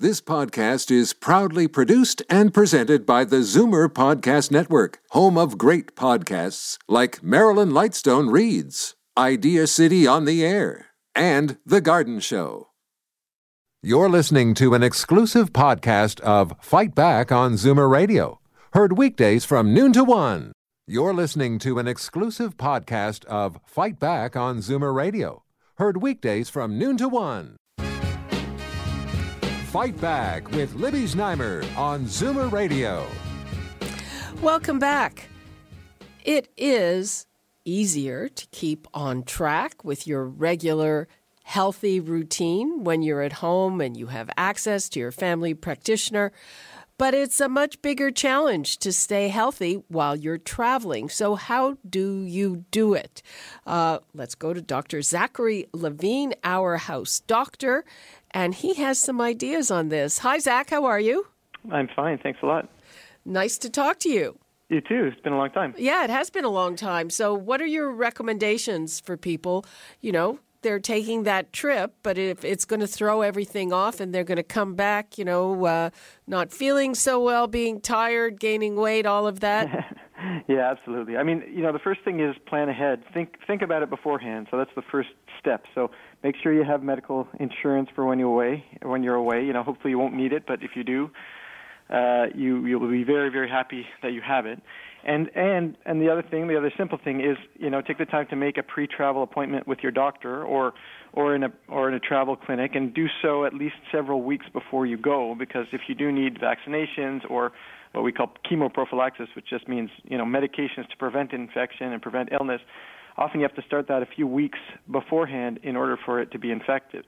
This podcast is proudly produced and presented by the Zoomer Podcast Network, home of great podcasts like Marilyn Lightstone Reads, Idea City on the Air, and The Garden Show. You're listening to an exclusive podcast of Fight Back on Zoomer Radio, heard weekdays from noon to 1. You're listening to an exclusive podcast of Fight Back on Zoomer Radio, heard weekdays from noon to 1. Fight Back with Libby Znaimer on Zoomer Radio. Welcome back. It is easier to keep on track with your regular healthy routine when you're at home and you have access to your family practitioner. But it's a much bigger challenge to stay healthy while you're traveling. So how do you do it? Let's go to Dr. Zachary Levine, our house doctor, and he has some ideas on this. Hi, Zach. How are you? I'm fine. Thanks a lot. Nice to talk to you. You too. It's been a long time. Yeah, it has been a long time. So what are your recommendations for people? You know, they're taking that trip, but if it's going to throw everything off and they're going to come back, not feeling so well, being tired, gaining weight, all of that. Yeah, absolutely. I mean, the first thing is plan ahead. Think about it beforehand. So that's the first step. So make sure you have medical insurance for when you're away. Hopefully you won't need it, but if you do, you will be very, very happy that you have it. And the other simple thing is, take the time to make a pre-travel appointment with your doctor or in a travel clinic, and do so at least several weeks before you go, because if you do need vaccinations or what we call chemoprophylaxis, which just means, medications to prevent infection and prevent illness, often you have to start that a few weeks beforehand in order for it to be effective.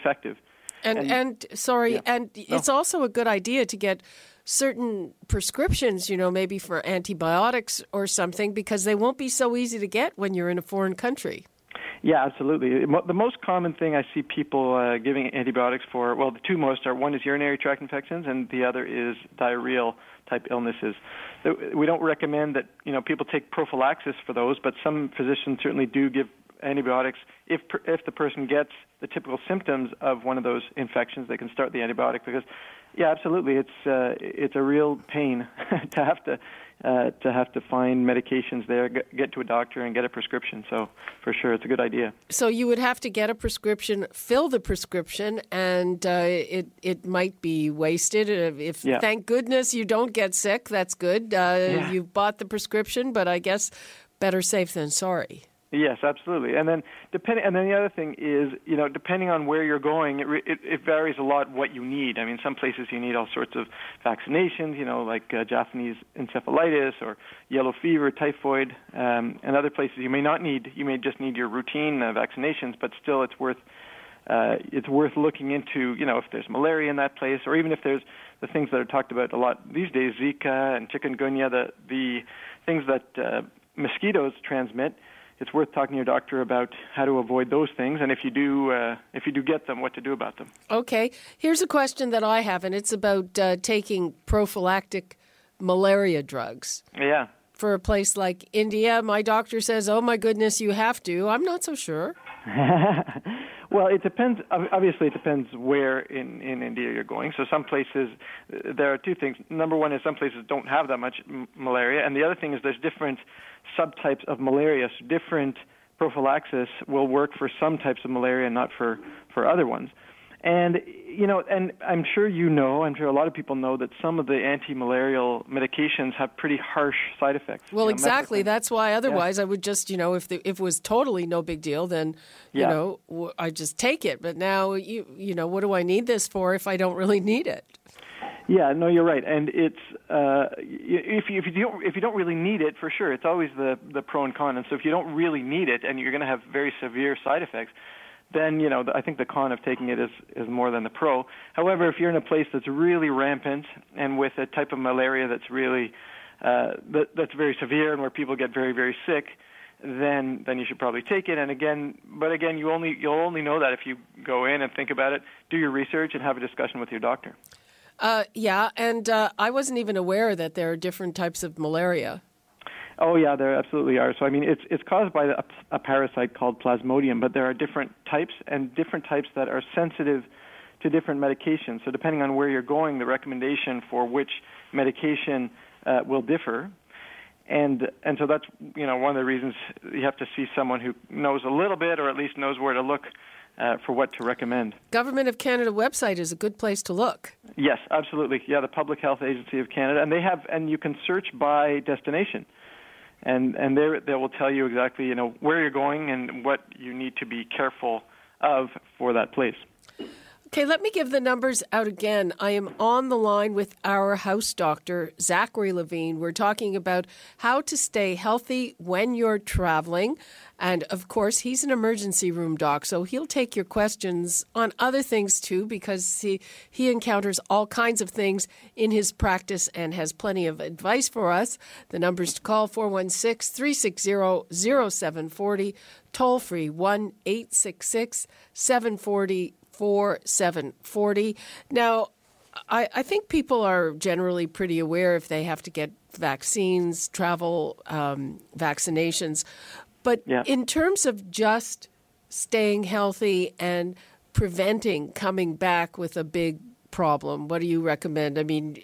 It's also a good idea to get certain prescriptions, maybe for antibiotics or something, because they won't be so easy to get when you're in a foreign country. Yeah, absolutely. The most common thing I see people giving antibiotics for, the two most are, one is urinary tract infections and the other is diarrheal type illnesses. We don't recommend that, people take prophylaxis for those, but some physicians certainly do give antibiotics. If the person gets the typical symptoms of one of those infections, they can start the antibiotic, because, yeah, absolutely, it's a real pain to have to find medications there, get to a doctor and get a prescription. So for sure, it's a good idea. So you would have to get a prescription, fill the prescription, and it might be wasted. Thank goodness you don't get sick, that's good. You bought the prescription, but I guess better safe than sorry. Yes, absolutely. And then the other thing is, depending on where you're going, it varies a lot what you need. I mean, some places you need all sorts of vaccinations, like Japanese encephalitis or yellow fever, typhoid, and other places you may not need. You may just need your routine vaccinations, but still it's worth looking into, if there's malaria in that place, or even if there's the things that are talked about a lot these days, Zika and chikungunya, the things that mosquitoes transmit. It's worth talking to your doctor about how to avoid those things, and if you do get them, what to do about them. Okay. Here's a question that I have, and it's about taking prophylactic malaria drugs. Yeah. For a place like India, my doctor says, oh, my goodness, you have to. I'm not so sure. Well, it depends. Obviously, it depends where in India you're going. So some places, there are two things. Number one is some places don't have that much malaria. And the other thing is there's different subtypes of malaria. So different prophylaxis will work for some types of malaria and not for other ones. And, and I'm sure I'm sure a lot of people know that some of the anti-malarial medications have pretty harsh side effects. Well, exactly. That's why otherwise I would just, if it was totally no big deal, then, I just take it. But now, what do I need this for if I don't really need it? Yeah, no, you're right. And it's if you don't really need it, for sure, it's always the pro and con. And so if you don't really need it and you're going to have very severe side effects, then, I think the con of taking it is more than the pro. However, if you're in a place that's really rampant and with a type of malaria that's really that's very severe and where people get very, very sick, then you should probably take it. And again, you'll only know that if you go in and think about it, do your research, and have a discussion with your doctor. And I wasn't even aware that there are different types of malaria. Oh, yeah, there absolutely are. So, I mean, it's caused by a parasite called Plasmodium, but there are different types, and different types that are sensitive to different medications. So depending on where you're going, the recommendation for which medication will differ. And so that's, one of the reasons you have to see someone who knows a little bit, or at least knows where to look for what to recommend. Government of Canada website is a good place to look. Yes, absolutely. Yeah, the Public Health Agency of Canada, and you can search by destination, and they will tell you exactly where you're going and what you need to be careful of for that place. Okay, let me give the numbers out again. I am on the line with our house doctor, Zachary Levine. We're talking about how to stay healthy when you're traveling. And, of course, he's an emergency room doc, so he'll take your questions on other things, too, because he encounters all kinds of things in his practice and has plenty of advice for us. The numbers to call, 416-360-0740, toll-free, 1-866-740-4740. Now, I think people are generally pretty aware if they have to get vaccines, travel vaccinations. But in terms of just staying healthy and preventing coming back with a big problem, what do you recommend? I mean,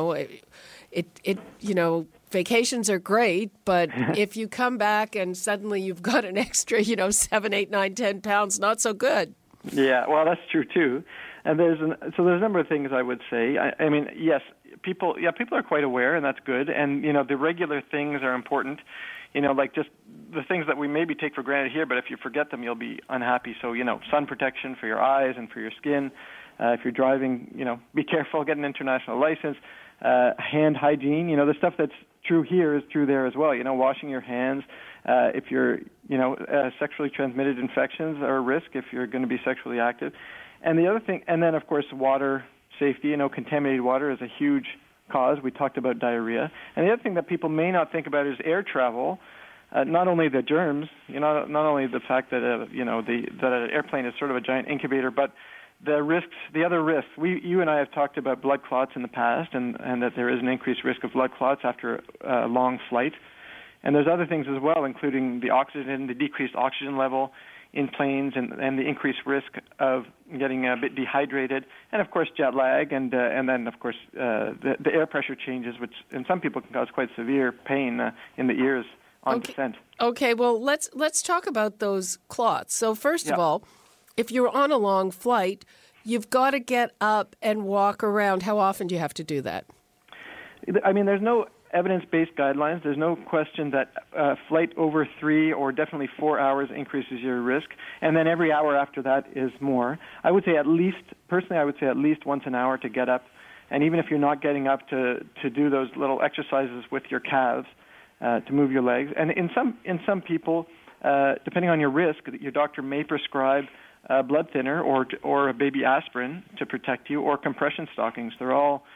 vacations are great, but if you come back and suddenly you've got an extra, 7, 8, 9, 10 pounds, not so good. Yeah, well, that's true too. And there's a number of things I would say. I mean, yes, people are quite aware, and that's good. And the regular things are important. Like just the things that we maybe take for granted here, but if you forget them, you'll be unhappy. So, sun protection for your eyes and for your skin. If you're driving, be careful, get an international license. Hand hygiene, the stuff that's true here is true there as well. Washing your hands. If you're, sexually transmitted infections are a risk if you're going to be sexually active. And the other thing, and then, of course, water safety. Contaminated water is a huge cause. We talked about diarrhea. And the other thing that people may not think about is air travel. Not only the germs, not only the fact that, that an airplane is sort of a giant incubator, but the other risks. You and I have talked about blood clots in the past, and that there is an increased risk of blood clots after a long flight. And there's other things as well, including the decreased oxygen level in planes, and the increased risk of getting a bit dehydrated, and of course jet lag, and then of course the air pressure changes, which in some people can cause quite severe pain in the ears on descent. Okay, well let's talk about those clots. So first of all, if you're on a long flight, you've got to get up and walk around. How often do you have to do that? I mean, there's no evidence-based guidelines. There's no question that flight over 3 or definitely 4 hours increases your risk, and then every hour after that is more. I would say at least once an hour to get up, and even if you're not getting up to do those little exercises with your calves to move your legs. And in some people, depending on your risk, your doctor may prescribe a blood thinner or a baby aspirin to protect you, or compression stockings. They're all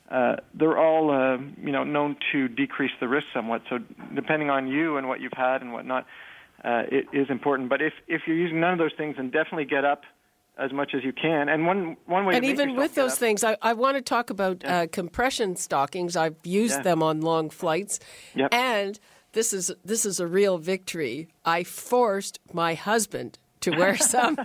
known to decrease the risk somewhat. So depending on you and what you've had and whatnot, it is important. But if you're using none of those things, then definitely get up as much as you can. And one way. And even with those things, I want to talk about compression stockings. I've used them on long flights, and this is a real victory. I forced my husband to wear some.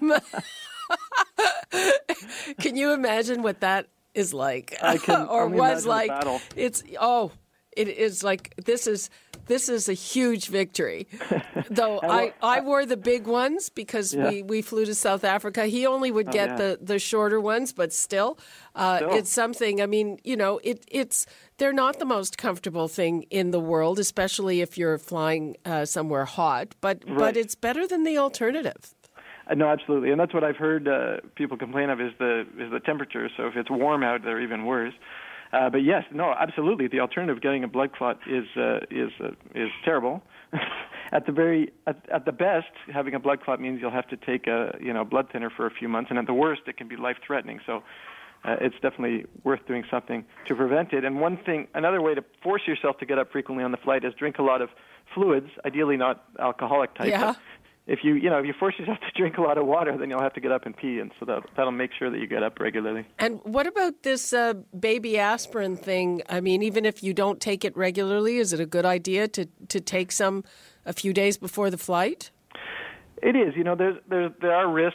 Can you imagine what that is like, or was like? It is like this is a huge victory. Though I wore the big ones because we flew to South Africa. He only would get the shorter ones, but still, it's something. I mean, they're not the most comfortable thing in the world, especially if you're flying somewhere hot. But it's better than the alternative. No, absolutely, and that's what I've heard people complain of is the temperature. So if it's warm out, they're even worse. But yes, no, absolutely. The alternative of getting a blood clot is terrible. At the best, having a blood clot means you'll have to take a blood thinner for a few months, and at the worst, it can be life-threatening. So it's definitely worth doing something to prevent it. And another way to force yourself to get up frequently on the flight is drink a lot of fluids, ideally not alcoholic type. Yeah. If you force yourself to drink a lot of water, then you'll have to get up and pee, and so that'll make sure that you get up regularly. And what about this baby aspirin thing? I mean, even if you don't take it regularly, is it a good idea to take some a few days before the flight? It is. There are risks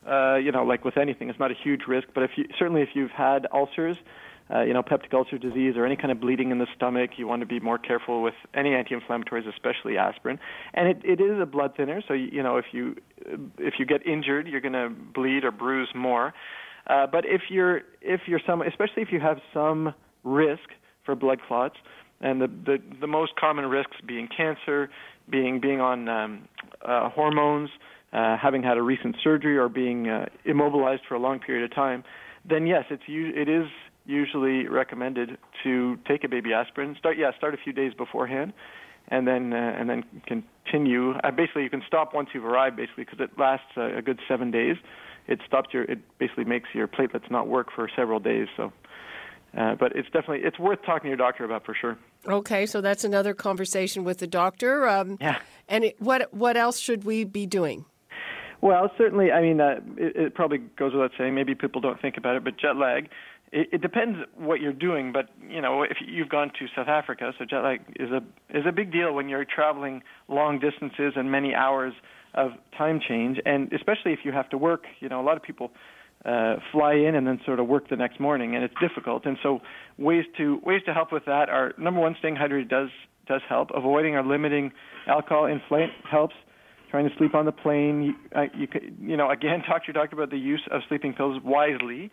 like with anything, it's not a huge risk. But certainly if you've had ulcers, peptic ulcer disease or any kind of bleeding in the stomach, you want to be more careful with any anti-inflammatories, especially aspirin. And it is a blood thinner, so if you get injured, you're going to bleed or bruise more. But especially if you have some risk for blood clots, and the most common risks being cancer, being on hormones, having had a recent surgery, or being immobilized for a long period of time, then yes, it is usually recommended to take a baby aspirin. Start a few days beforehand, and then continue. Basically, you can stop once you've arrived, basically, because it lasts a good 7 days. It basically makes your platelets not work for several days. So, but it's worth talking to your doctor about for sure. Okay, so that's another conversation with the doctor. Yeah. And what else should we be doing? Well, certainly, it probably goes without saying. Maybe people don't think about it, but jet lag. It depends what you're doing, but if you've gone to South Africa, so jet lag is a big deal when you're traveling long distances and many hours of time change, and especially if you have to work. A lot of people fly in and then sort of work the next morning, and it's difficult. And so ways to help with that are, number one, staying hydrated does help. Avoiding or limiting alcohol in flight helps. Trying to sleep on the plane. Again, talk to your doctor about the use of sleeping pills wisely.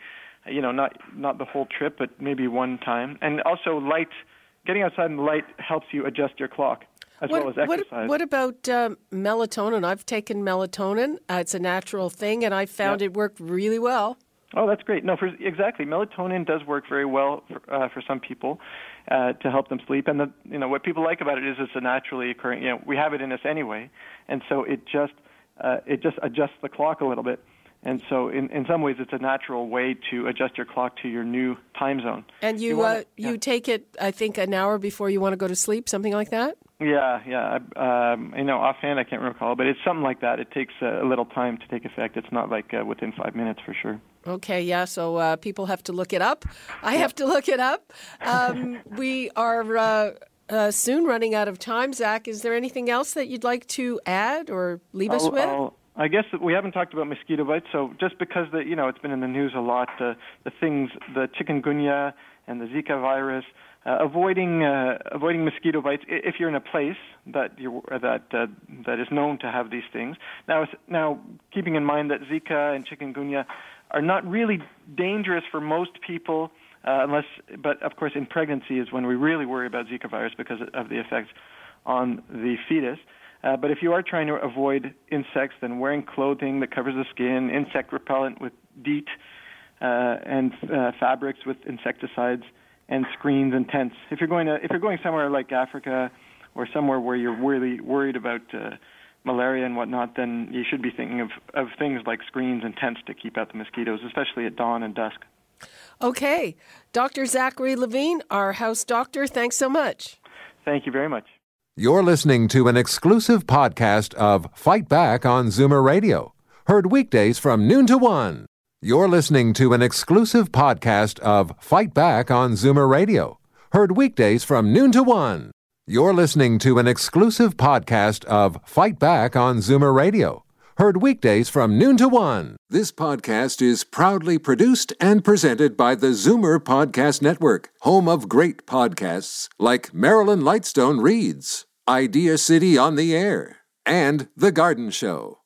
Not the whole trip, but maybe one time. And also getting outside in the light helps you adjust your clock as well as exercise. What about melatonin? I've taken melatonin. It's a natural thing, and I found it worked really well. Oh, that's great. No, exactly. Melatonin does work very well for some people to help them sleep. And what people like about it is it's a naturally occurring. We have it in us anyway, and so it just adjusts the clock a little bit. And so in some ways, it's a natural way to adjust your clock to your new time zone. And you take it, I think, an hour before you want to go to sleep, something like that? Yeah. Offhand, I can't recall, but it's something like that. It takes a little time to take effect. It's not like within 5 minutes for sure. Okay, yeah, so people have to look it up. I have to look it up. We are soon running out of time. Zach, is there anything else that you'd like to add or leave us with? I guess that we haven't talked about mosquito bites, so just because it's been in the news a lot, the chikungunya and the Zika virus, avoiding mosquito bites if you're in a place that is known to have these things. Now, keeping in mind that Zika and chikungunya are not really dangerous for most people, but of course in pregnancy is when we really worry about Zika virus because of the effects on the fetus. But if you are trying to avoid insects, then wearing clothing that covers the skin, insect repellent with DEET, and fabrics with insecticides, and screens and tents. If you're going somewhere like Africa or somewhere where you're really worried about malaria and whatnot, then you should be thinking of things like screens and tents to keep out the mosquitoes, especially at dawn and dusk. Okay. Dr. Zachary Levine, our house doctor, thanks so much. Thank you very much. You're listening to an exclusive podcast of Fight Back on Zoomer Radio. Heard weekdays from noon to 1. You're listening to an exclusive podcast of Fight Back on Zoomer Radio. Heard weekdays from noon to 1. You're listening to an exclusive podcast of Fight Back on Zoomer Radio. Heard weekdays from noon to 1. This podcast is proudly produced and presented by the Zoomer Podcast Network, home of great podcasts like Marilyn Lightstone Reads, Idea City on the Air, and The Garden Show.